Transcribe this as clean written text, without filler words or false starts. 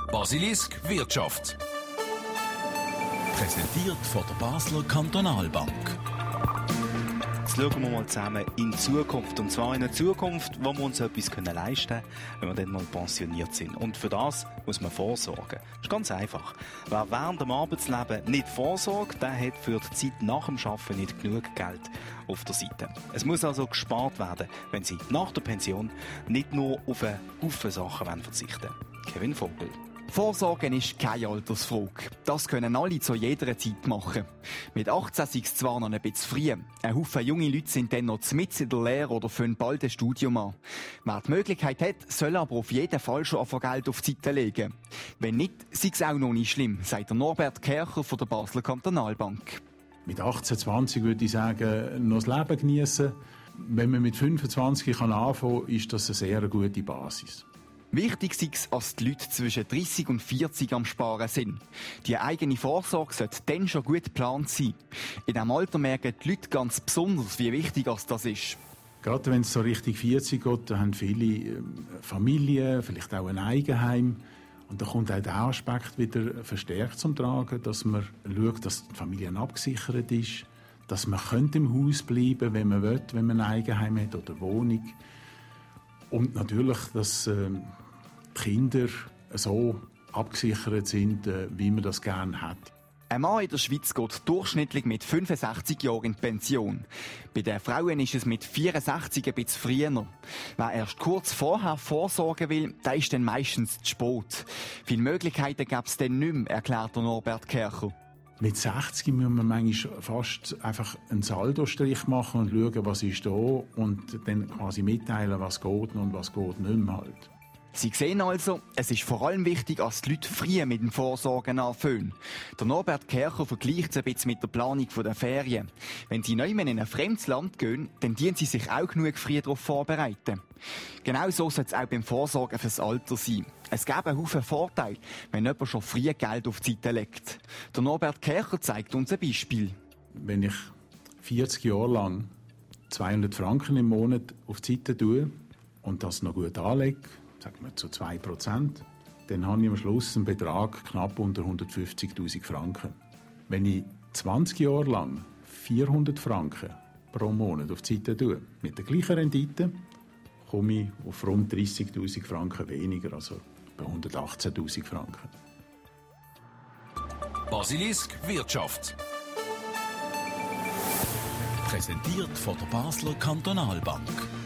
Basilisk Wirtschaft. Präsentiert von der Basler Kantonalbank. Jetzt schauen wir mal zusammen in die Zukunft. Und zwar in eine Zukunft, wo wir uns etwas leisten können, wenn wir dann mal pensioniert sind. Und für das muss man vorsorgen. Das ist ganz einfach. Wer während dem Arbeitsleben nicht vorsorgt, der hat für die Zeit nach dem Arbeiten nicht genug Geld auf der Seite. Es muss also gespart werden, wenn Sie nach der Pension nicht nur auf einen Haufen Sachen verzichten wollen. Kevin Vogel. Vorsorgen ist keine Altersfrage. Das können alle zu jeder Zeit machen. Mit 18 sei es zwar noch ein bisschen früh. Ein Haufen junge Leute sind dann noch mitten in der Lehre oder fangen bald ein Studium an. Wer die Möglichkeit hat, soll aber auf jeden Fall schon auf Geld auf die Seite legen. Wenn nicht, sei es auch noch nicht schlimm, sagt der Norbert Kercher von der Basler Kantonalbank. Mit 18, 20 würde ich sagen, noch das Leben geniessen. Wenn man mit 25 anfangen kann, ist das eine sehr gute Basis. Wichtig ist es, dass die Leute zwischen 30 und 40 am Sparen sind. Die eigene Vorsorge sollte dann schon gut geplant sein. In diesem Alter merken die Leute ganz besonders, wie wichtig das ist. Gerade wenn es so Richtung 40 geht, dann haben viele Familien, vielleicht auch ein Eigenheim. Und da kommt auch der Aspekt wieder verstärkt zum Tragen, dass man schaut, dass die Familie abgesichert ist, dass man im Haus bleiben, wenn man will, wenn man ein Eigenheim hat oder eine Wohnung. Und natürlich, dass die Kinder so abgesichert sind, wie man das gerne hat. Ein Mann in der Schweiz geht durchschnittlich mit 65 Jahren in Pension. Bei den Frauen ist es mit 64 ein bisschen früher. Wer erst kurz vorher vorsorgen will, der ist dann meistens zu spät. Viele Möglichkeiten gäbe es dann nicht mehr, erklärt Norbert Kercher. Mit 60 muss man manchmal fast einfach einen Saldostrich machen und schauen, was ist da und dann quasi mitteilen, was geht und was geht nicht mehr halt. Sie sehen also, es ist vor allem wichtig, dass die Leute früh mit dem Vorsorgen anfangen. Der Norbert Kercher vergleicht es ein bisschen mit der Planung der Ferien. Wenn Sie neu in ein fremdes Land gehen, dann dienen Sie sich auch genug früh darauf vorbereiten. Genau so soll es auch beim Vorsorgen fürs Alter sein. Es gäbe einen Haufen Vorteile, wenn jemand schon früh Geld auf die Seite legt. Der Norbert Kercher zeigt uns ein Beispiel. Wenn ich 40 Jahre lang 200 Franken im Monat auf die Seite tue und das noch gut anlege, sagen wir zu 2%, dann habe ich am Schluss einen Betrag knapp unter 150'000 Franken. Wenn ich 20 Jahre lang 400 Franken pro Monat auf die Seite tue, mit der gleichen Rendite, komme ich auf rund 30'000 Franken weniger, also bei 118'000 Franken. Basilisk Wirtschaft. Präsentiert von der Basler Kantonalbank.